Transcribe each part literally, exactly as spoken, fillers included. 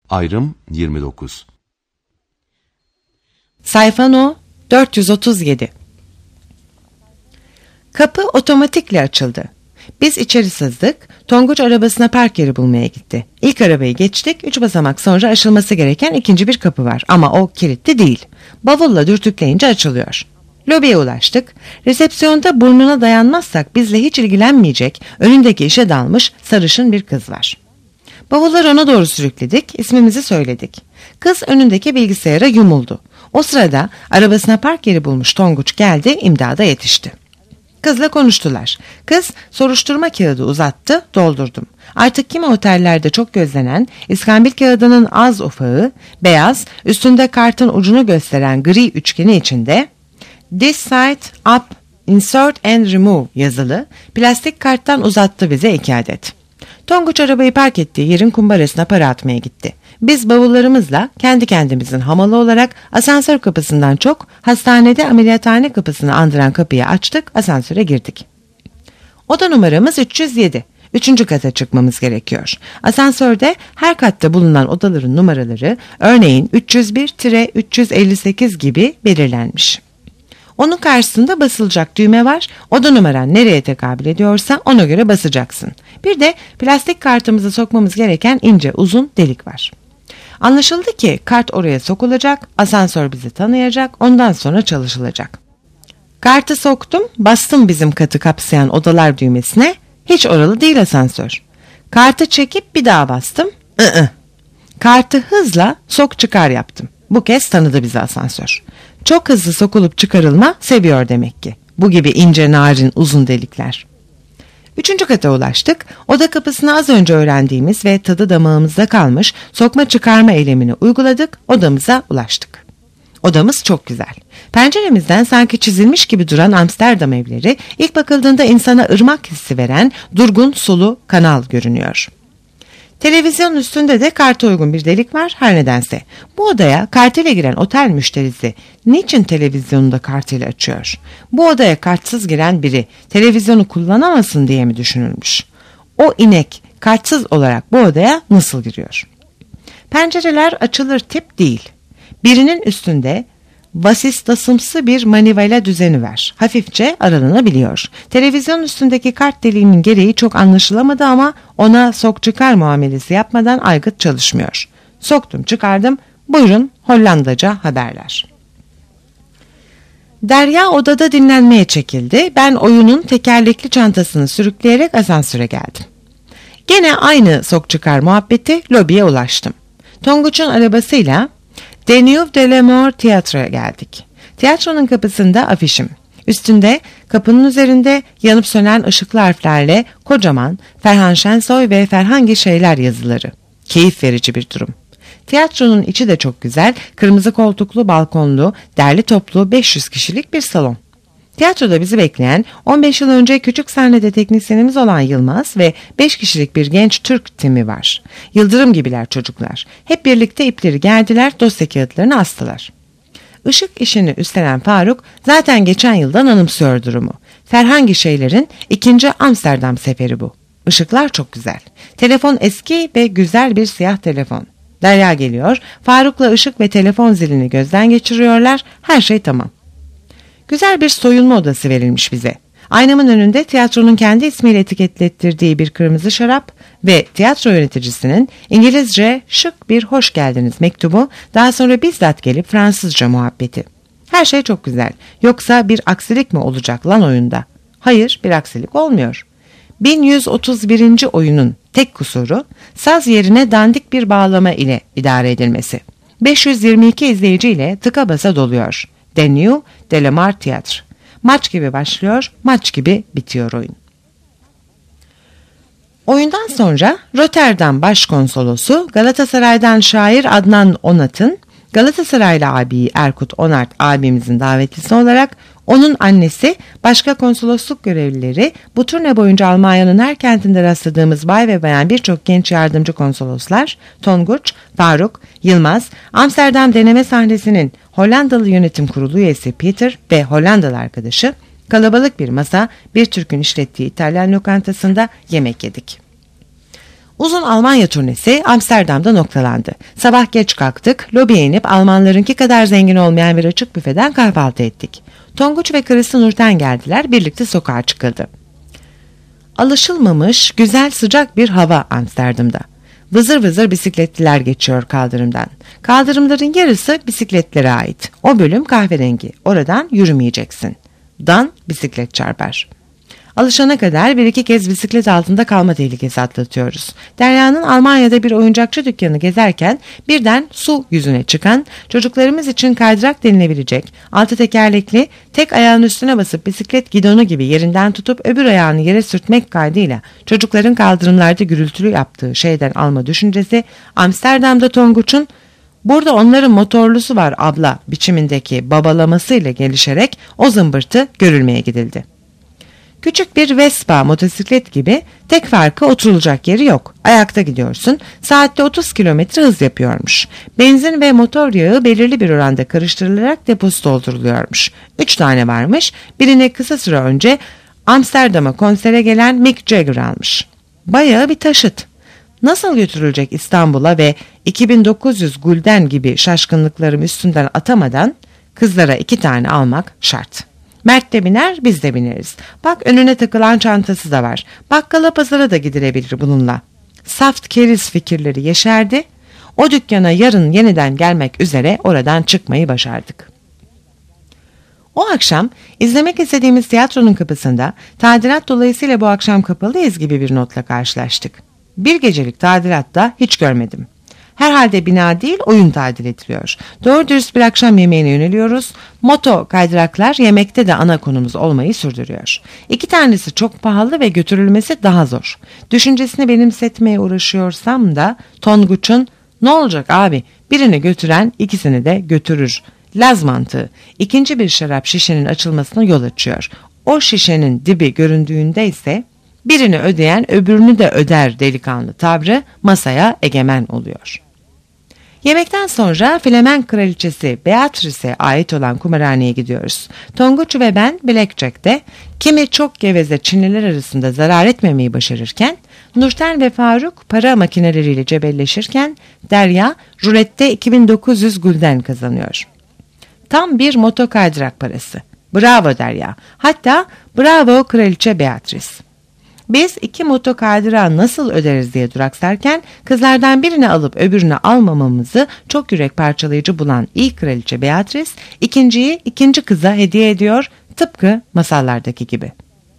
Ayrım yirmi dokuz. Sayfa no dört yüz otuz yedi. Kapı otomatikle açıldı. Biz içeri sızdık. Tonguç arabasına park yeri bulmaya gitti. İlk arabayı geçtik. Üç basamak sonra aşılması gereken ikinci bir kapı var. Ama o kilitli değil. Bavulla dürtükleyince açılıyor. Lobiye ulaştık. Resepsiyonda burnuna dayanmazsak bizle hiç ilgilenmeyecek, önündeki işe dalmış sarışın bir kız var. Bavulları ona doğru sürükledik. İsmimizi söyledik. Kız önündeki bilgisayara yumuldu. O sırada arabasına park yeri bulmuş Tonguç geldi, imdada yetişti. Kızla konuştular. Kız soruşturma kağıdı uzattı, doldurdum. Artık kimi otellerde çok gözlenen iskambil kağıdının az ufağı, beyaz, üstünde kartın ucunu gösteren gri üçgeni içinde "This side up, insert and remove" yazılı plastik karttan uzattı bize iki adet. Tonguç arabayı park ettiği yerin kumbarasına para atmaya gitti. Biz bavullarımızla kendi kendimizin hamalı olarak asansör kapısından çok hastanede ameliyathane kapısını andıran kapıyı açtık, asansöre girdik. Oda numaramız üç yüz yedi. Üçüncü kata çıkmamız gerekiyor. Asansörde her katta bulunan odaların numaraları örneğin üç yüz bir üç yüz elli sekiz gibi belirlenmiş. Onun karşısında basılacak düğme var. Oda numaran nereye tekabül ediyorsa ona göre basacaksın. Bir de plastik kartımızı sokmamız gereken ince uzun delik var. Anlaşıldı ki kart oraya sokulacak, asansör bizi tanıyacak, ondan sonra çalışılacak. Kartı soktum, bastım bizim katı kapsayan odalar düğmesine. Hiç oralı değil asansör. Kartı çekip bir daha bastım. I-ı. Kartı hızla sok çıkar yaptım. Bu kez tanıdı bizi asansör. Çok hızlı sokulup çıkarılma seviyor demek ki. Bu gibi ince, narin, uzun delikler. Üçüncü kata ulaştık. Oda kapısını az önce öğrendiğimiz ve tadı damağımızda kalmış sokma çıkarma eylemini uyguladık. Odamıza ulaştık. Odamız çok güzel. Penceremizden sanki çizilmiş gibi duran Amsterdam evleri, ilk bakıldığında insana ırmak hissi veren durgun sulu kanal görünüyor. Televizyonun üstünde de karta uygun bir delik var her nedense. Bu odaya kartıyla giren otel müşterisi niçin televizyonu da kartıyla açıyor? Bu odaya kartsız giren biri televizyonu kullanamasın diye mi düşünülmüş? O inek kartsız olarak bu odaya nasıl giriyor? Pencereler açılır tip değil. Birinin üstünde vasistasımsı bir manivela düzeni var. Hafifçe aralanabiliyor. Televizyon üstündeki kart deliğinin gereği çok anlaşılamadı ama ona sok çıkar muamelesi yapmadan aygıt çalışmıyor. Soktum çıkardım. Buyurun Hollandaca haberler. Derya odada dinlenmeye çekildi. Ben oyunun tekerlekli çantasını sürükleyerek asansöre geldim. Gene aynı sok çıkar muhabbeti, lobiye ulaştım. Tonguç'un arabasıyla Deneuve de la Mort tiyatroya geldik. Tiyatronun kapısında afişim. Üstünde kapının üzerinde yanıp sönen ışıklı harflerle kocaman Ferhan Şensoy ve Ferhangi şeyler yazıları. Keyif verici bir durum. Tiyatronun içi de çok güzel, kırmızı koltuklu, balkonlu, derli toplu beş yüz kişilik bir salon. Tiyatroda bizi bekleyen on beş yıl önce küçük sahnede teknisyenimiz olan Yılmaz ve beş kişilik bir genç Türk timi var. Yıldırım gibiler çocuklar. Hep birlikte ipleri gerdiler, dosya kağıtlarını astılar. Işık işini üstlenen Faruk zaten geçen yıldan anımsıyor durumu. Ferhangi şeylerin ikinci Amsterdam seferi bu. Işıklar çok güzel. Telefon eski ve güzel bir siyah telefon. Derya geliyor, Faruk'la ışık ve telefon zilini gözden geçiriyorlar, her şey tamam. Güzel bir soyunma odası verilmiş bize. Aynamın önünde tiyatronun kendi ismiyle etiketlettirdiği bir kırmızı şarap ve tiyatro yöneticisinin İngilizce şık bir hoş geldiniz mektubu, daha sonra bizzat gelip Fransızca muhabbeti. Her şey çok güzel. Yoksa bir aksilik mi olacak lan oyunda? Hayır, bir aksilik olmuyor. bin yüz otuz birinci oyunun tek kusuru saz yerine dandik bir bağlama ile idare edilmesi. beş yüz yirmi iki izleyiciyle tıka basa doluyor. Deneuve de la Mort tiyatro. Maç gibi başlıyor, maç gibi bitiyor oyun. Oyundan sonra Rotterdam Başkonsolosu Galatasaray'dan şair Adnan Onat'ın Galatasaraylı abiyi Erkut Onart abimizin davetlisi olarak onun annesi, başka konsolosluk görevlileri, bu turne boyunca Almanya'nın her kentinde rastladığımız bay ve bayan birçok genç yardımcı konsoloslar, Tonguç, Faruk, Yılmaz, Amsterdam deneme sahnesinin Hollandalı yönetim kurulu üyesi Peter ve Hollandalı arkadaşı, kalabalık bir masa bir Türk'ün işlettiği İtalyan lokantasında yemek yedik. Uzun Almanya turnesi Amsterdam'da noktalandı. Sabah geç kalktık, lobiye inip Almanlarınki kadar zengin olmayan bir açık büfeden kahvaltı ettik. Tonguç ve karısı Nurten geldiler, birlikte sokağa çıkıldı. Alışılmamış, güzel sıcak bir hava Amsterdam'da. Vızır vızır bisikletliler geçiyor kaldırımdan. Kaldırımların yarısı bisikletlere ait. O bölüm kahverengi. Oradan yürümeyeceksin. Dan bisiklet çarpar. Alışana kadar bir iki kez bisiklet altında kalma tehlikesi atlatıyoruz. Derya'nın Almanya'da bir oyuncakçı dükkanı gezerken birden su yüzüne çıkan, çocuklarımız için kaydırak denilebilecek, altı tekerlekli, tek ayağın üstüne basıp bisiklet gidonu gibi yerinden tutup öbür ayağını yere sürtmek kaydıyla çocukların kaldırımlarda gürültülü yaptığı şeyden alma düşüncesi, Amsterdam'da Tonguç'un "Burada onların motorlusu var abla" biçimindeki babalamasıyla gelişerek o zımbırtı görülmeye gidildi. Küçük bir Vespa motosiklet gibi, tek farkı oturulacak yeri yok. Ayakta gidiyorsun, saatte otuz kilometre hız yapıyormuş. Benzin ve motor yağı belirli bir oranda karıştırılarak deposu dolduruluyormuş. Üç tane varmış, birini kısa süre önce Amsterdam'a konsere gelen Mick Jagger almış. Bayağı bir taşıt. Nasıl götürülecek İstanbul'a ve iki bin dokuz yüz gulden gibi şaşkınlıklarım üstünden atamadan kızlara iki tane almak şart. Mert de biner, biz de bineriz. Bak önüne takılan çantası da var. Bakkala pazara da gidilebilir bununla. Saft keriz fikirleri yeşerdi. O dükkana yarın yeniden gelmek üzere oradan çıkmayı başardık. O akşam izlemek istediğimiz tiyatronun kapısında tadilat dolayısıyla bu akşam kapalıyız gibi bir notla karşılaştık. Bir gecelik tadilatta hiç görmedim. Herhalde bina değil, oyun tadil ediliyor. Doğru dürüst bir akşam yemeğine yöneliyoruz. Moto kaydıraklar yemekte de ana konumuz olmayı sürdürüyor. İki tanesi çok pahalı ve götürülmesi daha zor. Düşüncesini benimsetmeye uğraşıyorsam da Tonguç'un "Ne olacak abi, birini götüren ikisini de götürür" Laz mantığı ikinci bir şarap şişenin açılmasına yol açıyor. O şişenin dibi göründüğünde ise birini ödeyen öbürünü de öder delikanlı tavrı masaya egemen oluyor. Yemekten sonra Flemen kraliçesi Beatrice'e ait olan kumarhaneye gidiyoruz. Tonguç ve ben Blackjack'te kimi çok geveze Çinliler arasında zarar etmemeyi başarırken, Nurten ve Faruk para makineleriyle cebelleşirken, Derya rulette iki bin dokuz yüz gulden kazanıyor. Tam bir moto kaydırak parası. Bravo Derya. Hatta bravo kraliçe Beatrice. Biz iki moto kaydırağı nasıl öderiz diye duraksarken kızlardan birini alıp öbürünü almamamızı çok yürek parçalayıcı bulan ilk kraliçe Beatrice ikinciyi ikinci kıza hediye ediyor, tıpkı masallardaki gibi.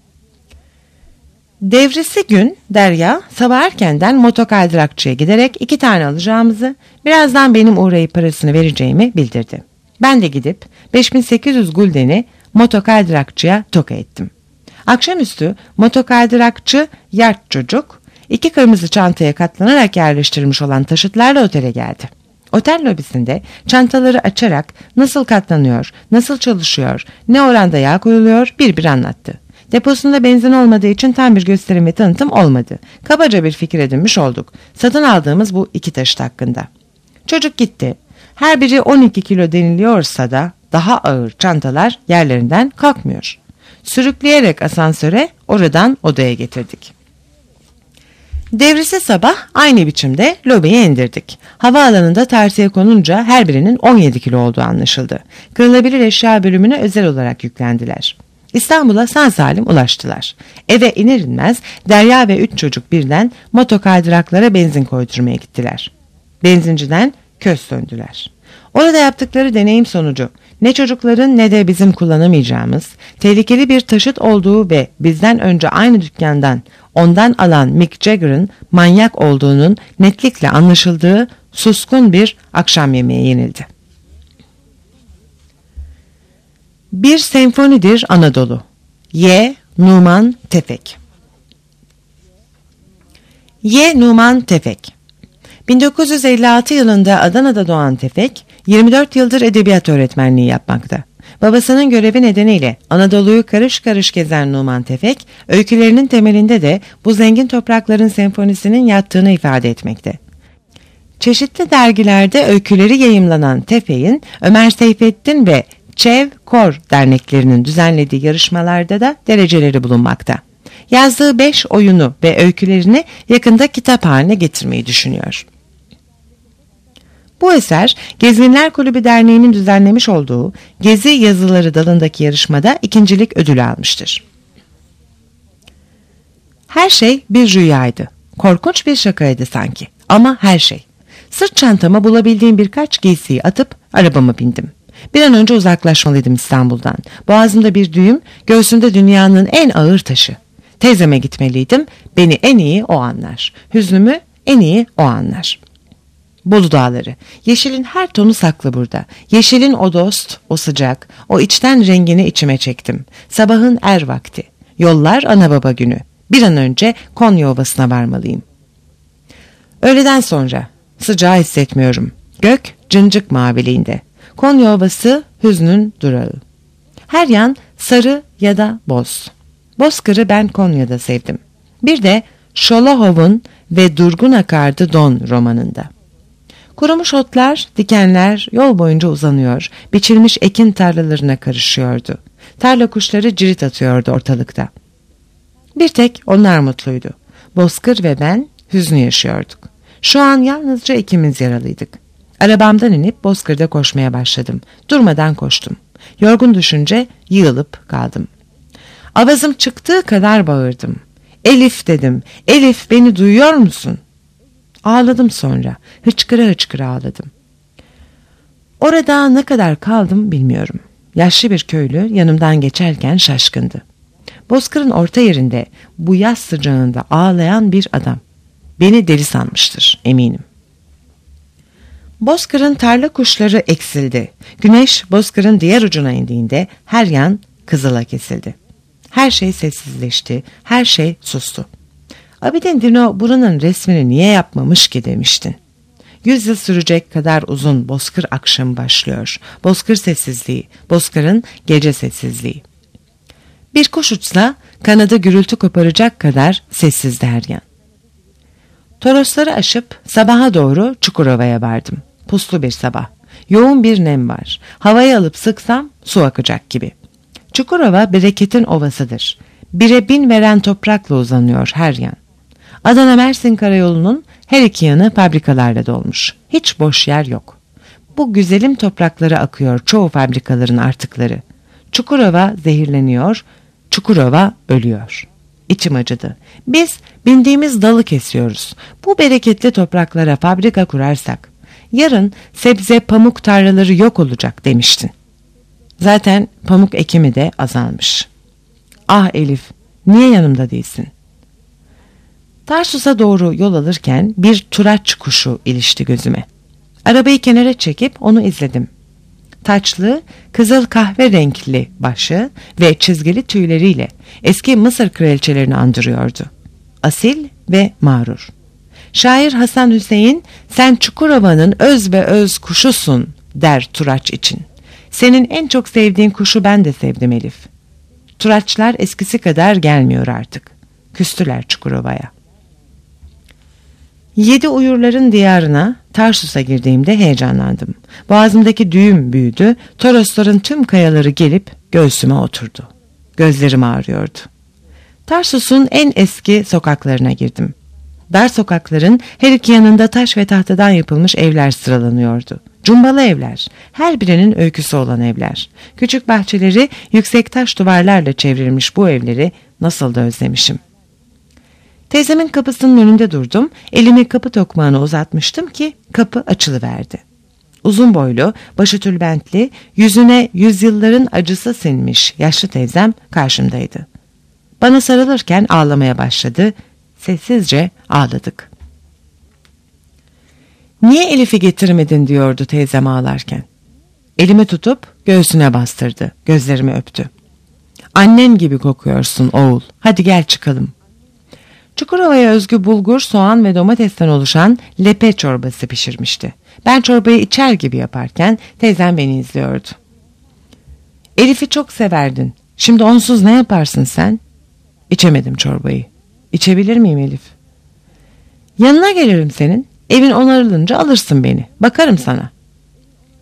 Devrisi gün Derya sabah erkenden moto kaydırakçıya giderek iki tane alacağımızı, birazdan benim uğrayıp parasını vereceğimi bildirdi. Ben de gidip beş bin sekiz yüz guldeni moto kaydırakçıya toka ettim. Akşamüstü motokaydırakçı yart çocuk iki kırmızı çantaya katlanarak yerleştirilmiş olan taşıtlarla otele geldi. Otel lobisinde çantaları açarak nasıl katlanıyor, nasıl çalışıyor, ne oranda yağ koyuluyor bir bir anlattı. Deposunda benzin olmadığı için tam bir gösterim ve tanıtım olmadı. Kabaca bir fikir edinmiş olduk. Satın aldığımız bu iki taşıt hakkında. Çocuk gitti. Her biri on iki kilo deniliyorsa da daha ağır çantalar yerlerinden kalkmıyor. Sürükleyerek asansöre, oradan odaya getirdik. Devrisi sabah aynı biçimde lobiye indirdik. Havaalanında tartıya konunca her birinin on yedi kilo olduğu anlaşıldı. Kırılabilir eşya bölümüne özel olarak yüklendiler. İstanbul'a sağ salim ulaştılar. Eve iner inmez Derya ve üç çocuk birden motokaydıraklara benzin koydurmaya gittiler. Benzinciden köz söndüler. Orada yaptıkları deneyim sonucu ne çocukların ne de bizim kullanamayacağımız tehlikeli bir taşıt olduğu ve bizden önce aynı dükkandan ondan alan Mick Jagger'ın manyak olduğunun netlikle anlaşıldığı suskun bir akşam yemeği yenildi. Bir senfonidir Anadolu. Y. Numan Tefek. Y. Numan Tefek bin dokuz yüz elli altı yılında Adana'da doğan Tefek, yirmi dört yıldır edebiyat öğretmenliği yapmakta. Babasının görevi nedeniyle Anadolu'yu karış karış gezen Numan Tefek, öykülerinin temelinde de bu zengin toprakların senfonisinin yattığını ifade etmekte. Çeşitli dergilerde öyküleri yayımlanan Tefek'in Ömer Seyfettin ve Çev Kor derneklerinin düzenlediği yarışmalarda da dereceleri bulunmakta. Yazdığı beş oyunu ve öykülerini yakında kitap haline getirmeyi düşünüyor. Bu eser, Gezginler Kulübü Derneği'nin düzenlemiş olduğu Gezi Yazıları dalındaki yarışmada ikincilik ödülü almıştır. Her şey bir rüyaydı. Korkunç bir şakaydı sanki. Ama her şey. Sırt çantama bulabildiğim birkaç giysiyi atıp arabama bindim. Bir an önce uzaklaşmalıydım İstanbul'dan. Boğazımda bir düğüm, göğsümde dünyanın en ağır taşı. Teyzeme gitmeliydim. Beni en iyi o anlar. Hüznümü en iyi o anlar. Bolu Dağları. Yeşilin her tonu saklı burada. Yeşilin o dost, o sıcak, o içten rengini içime çektim. Sabahın er vakti. Yollar ana baba günü. Bir an önce Konya Ovası'na varmalıyım. Öğleden sonra. Sıcağı hissetmiyorum. Gök cıncık maviliğinde. Konya Ovası hüznün durağı. Her yan sarı ya da boz. Bozkır'ı ben Konya'da sevdim. Bir de Şolahov'un ve Durgun Akardı Don romanında. Kurumuş otlar, dikenler yol boyunca uzanıyor, biçilmiş ekin tarlalarına karışıyordu. Tarla kuşları cirit atıyordu ortalıkta. Bir tek onlar mutluydu. Bozkır ve ben hüznü yaşıyorduk. Şu an yalnızca ikimiz yaralıydık. Arabamdan inip Bozkır'da koşmaya başladım. Durmadan koştum. Yorgun düşünce yığılıp kaldım. Avazım çıktığı kadar bağırdım. Elif dedim. Elif, beni duyuyor musun? Ağladım sonra. Hıçkıra hıçkıra ağladım. Orada ne kadar kaldım bilmiyorum. Yaşlı bir köylü yanımdan geçerken şaşkındı. Bozkır'ın orta yerinde bu yaz sıcağında ağlayan bir adam. Beni deli sanmıştır eminim. Bozkır'ın tarla kuşları eksildi. Güneş Bozkır'ın diğer ucuna indiğinde her yan kızıla kesildi. Her şey sessizleşti, her şey sustu. Abidin Dino buranın resmini niye yapmamış ki demiştin. Yüz yıl sürecek kadar uzun Bozkır akşamı başlıyor. Bozkır sessizliği, Bozkır'ın gece sessizliği. Bir kuş uçsa kanadı gürültü koparacak kadar sessizdi her yan. Torosları aşıp sabaha doğru Çukurova'ya vardım. Puslu bir sabah. Yoğun bir nem var. Havayı alıp sıksam su akacak gibi. Çukurova bereketin ovasıdır. Bire bin veren toprakla uzanıyor her yan. Adana-Mersin karayolunun her iki yanı fabrikalarla dolmuş. Hiç boş yer yok. Bu güzelim topraklara akıyor çoğu fabrikaların artıkları. Çukurova zehirleniyor, Çukurova ölüyor. İçim acıdı. Biz bindiğimiz dalı kesiyoruz. Bu bereketli topraklara fabrika kurarsak, yarın sebze pamuk tarlaları yok olacak demiştin. Zaten pamuk ekimi de azalmış. Ah Elif, niye yanımda değilsin? Tarsus'a doğru yol alırken bir turaç kuşu ilişti gözüme. Arabayı kenara çekip onu izledim. Taçlı, kızıl kahve renkli başı ve çizgili tüyleriyle eski Mısır kraliçelerini andırıyordu. Asil ve mağrur. Şair Hasan Hüseyin, sen Çukurova'nın öz ve öz kuşusun der Turaç için. Senin en çok sevdiğin kuşu ben de sevdim Elif. Turaçlar eskisi kadar gelmiyor artık. Küstüler Çukurova'ya. Yedi uyurların diyarına Tarsus'a girdiğimde heyecanlandım. Boğazımdaki düğüm büyüdü, Torosların tüm kayaları gelip göğsüme oturdu. Gözlerim ağrıyordu. Tarsus'un en eski sokaklarına girdim. Dar sokakların her iki yanında taş ve tahtadan yapılmış evler sıralanıyordu. Cumbalı evler, her birinin öyküsü olan evler. Küçük bahçeleri yüksek taş duvarlarla çevrilmiş bu evleri nasıl da özlemişim. Teyzemin kapısının önünde durdum, elimi kapı tokmağına uzatmıştım ki kapı açılıverdi. Uzun boylu, başı tülbentli, yüzüne yüzyılların acısı sinmiş yaşlı teyzem karşımdaydı. Bana sarılırken ağlamaya başladı, sessizce ağladık. Niye Elif'i getirmedin diyordu teyzem ağlarken. Elimi tutup göğsüne bastırdı, gözlerimi öptü. Annem gibi kokuyorsun oğul, hadi gel çıkalım. Çukurova'ya özgü bulgur, soğan ve domatesten oluşan lepe çorbası pişirmişti. Ben çorbayı içer gibi yaparken teyzem beni izliyordu. Elif'i çok severdin. Şimdi onsuz ne yaparsın sen? İçemedim çorbayı. İçebilir miyim Elif? Yanına gelirim senin. Evin onarılınca alırsın beni. Bakarım sana.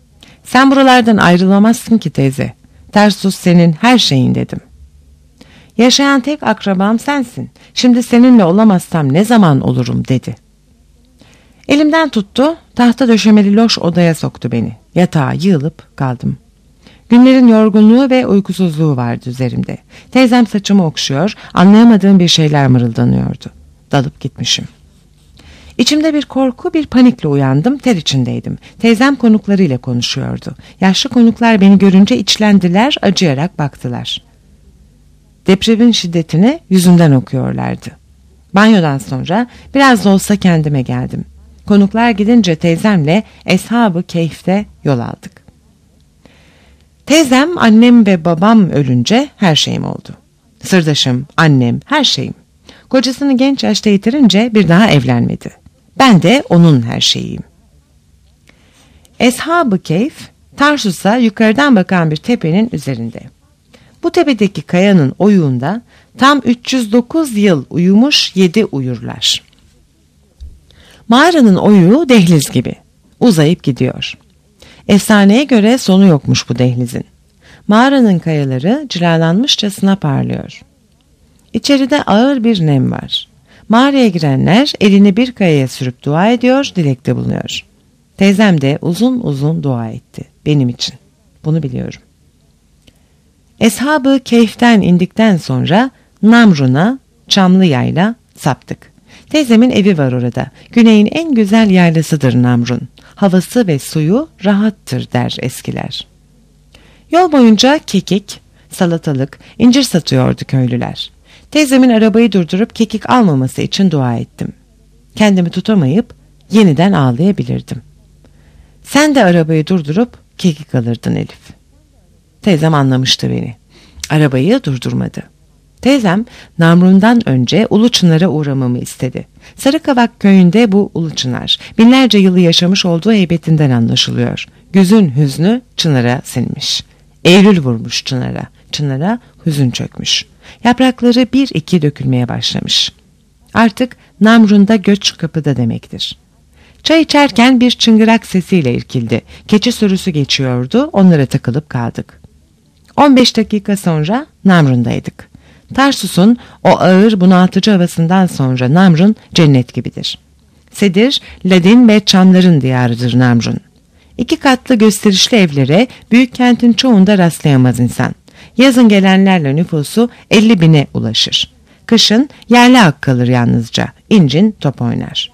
Sen buralardan ayrılamazsın ki teyze. Tarsus senin her şeyin dedim. Yaşayan tek akrabam sensin. Şimdi seninle olamazsam ne zaman olurum dedi. Elimden tuttu, tahta döşemeli loş odaya soktu beni. Yatağa yığılıp kaldım. Günlerin yorgunluğu ve uykusuzluğu vardı üzerimde. Teyzem saçımı okşuyor, anlayamadığım bir şeyler mırıldanıyordu. Dalıp gitmişim. İçimde bir korku, bir panikle uyandım, ter içindeydim. Teyzem konuklarıyla konuşuyordu. Yaşlı konuklar beni görünce içlendiler, acıyarak baktılar. Depremin şiddetini yüzünden okuyorlardı. Banyodan sonra biraz da olsa kendime geldim. Konuklar gidince teyzemle Eshab-ı Kehf'te yol aldık. Teyzem, annem ve babam ölünce her şeyim oldu. Sırdaşım, annem, her şeyim. Kocasını genç yaşta yitirince bir daha evlenmedi. Ben de onun her şeyiyim. Eshab-ı Kehf, Tarsus'a yukarıdan bakan bir tepenin üzerinde. Bu tepedeki kayanın oyuğunda tam üç yüz dokuz yıl uyumuş yedi uyurlar. Mağaranın oyuğu dehliz gibi uzayıp gidiyor. Efsaneye göre sonu yokmuş bu dehlizin. Mağaranın kayaları cilalanmışçasına parlıyor. İçeride ağır bir nem var. Mağaraya girenler elini bir kayaya sürüp dua ediyor, dilekte bulunuyor. Teyzem de uzun uzun dua etti benim için. Bunu biliyorum. Eshab-ı Kehf'ten indikten sonra Namrun'a, Çamlıyayla saptık. Teyzemin evi var orada. Güneyin en güzel yaylasıdır Namrun. Havası ve suyu rahattır der eskiler. Yol boyunca kekik, salatalık, incir satıyordu köylüler. Teyzemin arabayı durdurup kekik almaması için dua ettim. Kendimi tutamayıp yeniden ağlayabilirdim. Sen de arabayı durdurup kekik alırdın Elif. Teyzem anlamıştı beni. Arabayı durdurmadı. Teyzem Namrun'dan önce Uluçınar'a uğramamı istedi. Sarıkavak köyünde bu Uluçınar binlerce yılı yaşamış olduğu heybetinden anlaşılıyor. Güzün hüznü Çınar'a sinmiş. Eylül vurmuş Çınar'a. Çınar'a hüzün çökmüş. Yaprakları bir iki dökülmeye başlamış. Artık Namrun'da göç kapıda demektir. Çay içerken bir çıngırak sesiyle irkildi. Keçi sürüsü geçiyordu, onlara takılıp kaldık. on beş dakika sonra Namrun'daydık. Tarsus'un o ağır bunaltıcı havasından sonra Namrun cennet gibidir. Sedir, ladin ve çamların diyarıdır Namrun. İki katlı gösterişli evlere büyük kentin çoğunda rastlayamaz insan. Yazın gelenlerle nüfusu elli bine ulaşır. Kışın yerli hak kalır yalnızca. İncin top oynar.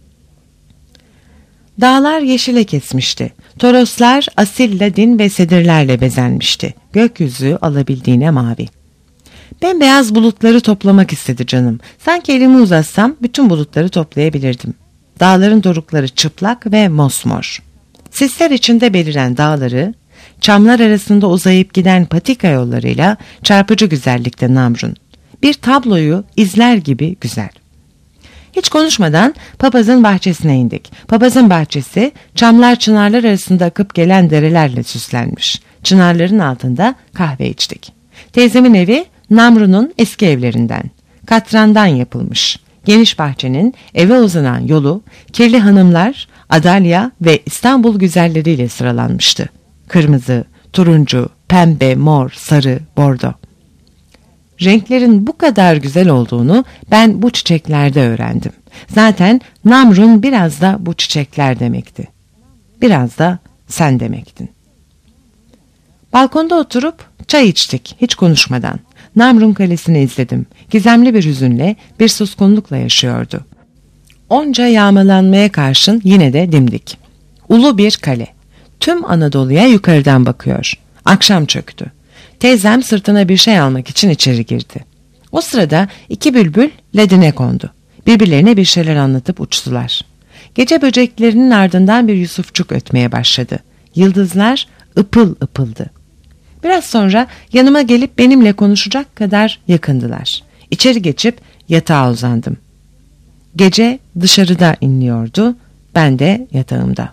Dağlar yeşile kesmişti. Toroslar asil ladin ve sedirlerle bezenmişti. Gökyüzü alabildiğine mavi. Bembeyaz bulutları toplamak istedi canım. Sanki elimi uzatsam bütün bulutları toplayabilirdim. Dağların dorukları çıplak ve mosmor. Sisler içinde beliren dağları, çamlar arasında uzayıp giden patika yollarıyla çarpıcı güzellikte Namrun. Bir tabloyu izler gibi güzel. Hiç konuşmadan papazın bahçesine indik. Papazın bahçesi çamlar çınarlar arasında akıp gelen derelerle süslenmiş. Çınarların altında kahve içtik. Teyzemin evi Namrun'un eski evlerinden. Katrandan yapılmış. Geniş bahçenin eve uzanan yolu kirli hanımlar, adalya ve İstanbul güzelleriyle sıralanmıştı. Kırmızı, turuncu, pembe, mor, sarı, bordo. Renklerin bu kadar güzel olduğunu ben bu çiçeklerde öğrendim. Zaten Namrun biraz da bu çiçekler demekti. Biraz da sen demektin. Balkonda oturup çay içtik hiç konuşmadan. Namrun Kalesi'ni izledim. Gizemli bir hüzünle, bir suskunlukla yaşıyordu. Onca yağmalanmaya karşın yine de dimdik. Ulu bir kale. Tüm Anadolu'ya yukarıdan bakıyor. Akşam çöktü. Teyzem sırtına bir şey almak için içeri girdi. O sırada iki bülbül ledine kondu. Birbirlerine bir şeyler anlatıp uçtular. Gece böceklerinin ardından bir yusufçuk ötmeye başladı. Yıldızlar ıpıl ıpıldı. Biraz sonra yanıma gelip benimle konuşacak kadar yakındılar. İçeri geçip yatağa uzandım. Gece dışarıda inliyordu, ben de yatağımda.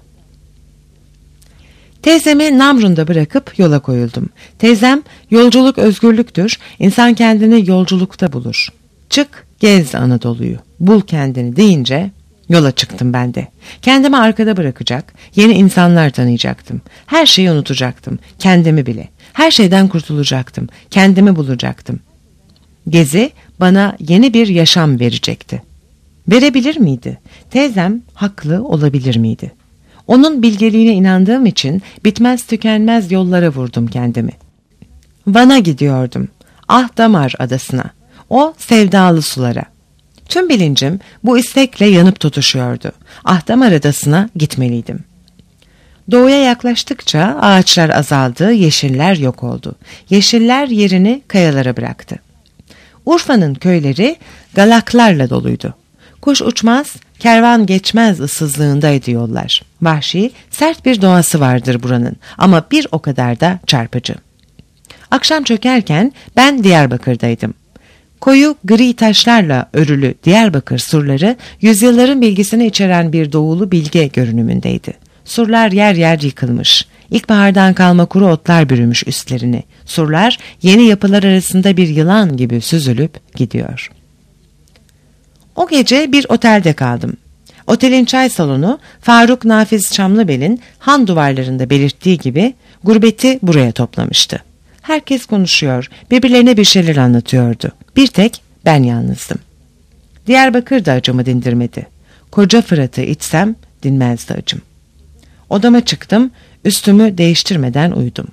Teyzemi Namrun'da bırakıp yola koyuldum. Teyzem, yolculuk özgürlüktür, insan kendini yolculukta bulur. Çık, gez Anadolu'yu, bul kendini deyince yola çıktım ben de. Kendimi arkada bırakacak, yeni insanlar tanıyacaktım. Her şeyi unutacaktım, kendimi bile. Her şeyden kurtulacaktım, kendimi bulacaktım. Gezi bana yeni bir yaşam verecekti. Verebilir miydi? Teyzem haklı olabilir miydi? Onun bilgeliğine inandığım için bitmez tükenmez yollara vurdum kendimi. Van'a gidiyordum. Ahdamar adasına. O sevdalı sulara. Tüm bilincim bu istekle yanıp tutuşuyordu. Ahdamar adasına gitmeliydim. Doğuya yaklaştıkça ağaçlar azaldı, yeşiller yok oldu. Yeşiller yerini kayalara bıraktı. Urfa'nın köyleri galaklarla doluydu. Kuş uçmaz, kervan geçmez ıssızlığındaydı yollar. Vahşi, sert bir doğası vardır buranın ama bir o kadar da çarpıcı. Akşam çökerken ben Diyarbakır'daydım. Koyu gri taşlarla örülü Diyarbakır surları yüzyılların bilgisini içeren bir doğulu bilge görünümündeydi. Surlar yer yer yıkılmış. İlkbahardan kalma kuru otlar bürümüş üstlerini. Surlar yeni yapılar arasında bir yılan gibi süzülüp gidiyor. O gece bir otelde kaldım. Otelin çay salonu Faruk Nafiz Çamlıbel'in han duvarlarında belirttiği gibi gurbeti buraya toplamıştı. Herkes konuşuyor, birbirlerine bir şeyler anlatıyordu. Bir tek ben yalnızdım. Diyarbakır da acımı dindirmedi. Koca Fırat'ı içsem dinmezdi acım. Odama çıktım, üstümü değiştirmeden uyudum.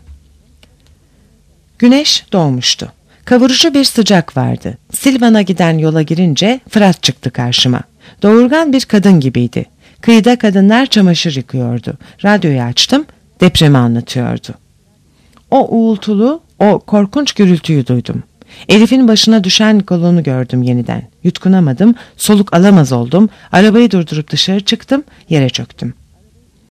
Güneş doğmuştu. Kavurucu bir sıcak vardı. Silvan'a giden yola girince Fırat çıktı karşıma. Doğurgan bir kadın gibiydi. Kıyıda kadınlar çamaşır yıkıyordu. Radyoyu açtım, depremi anlatıyordu. O uğultulu, o korkunç gürültüyü duydum. Elif'in başına düşen kolonu gördüm yeniden. Yutkunamadım, soluk alamaz oldum. Arabayı durdurup dışarı çıktım, yere çöktüm.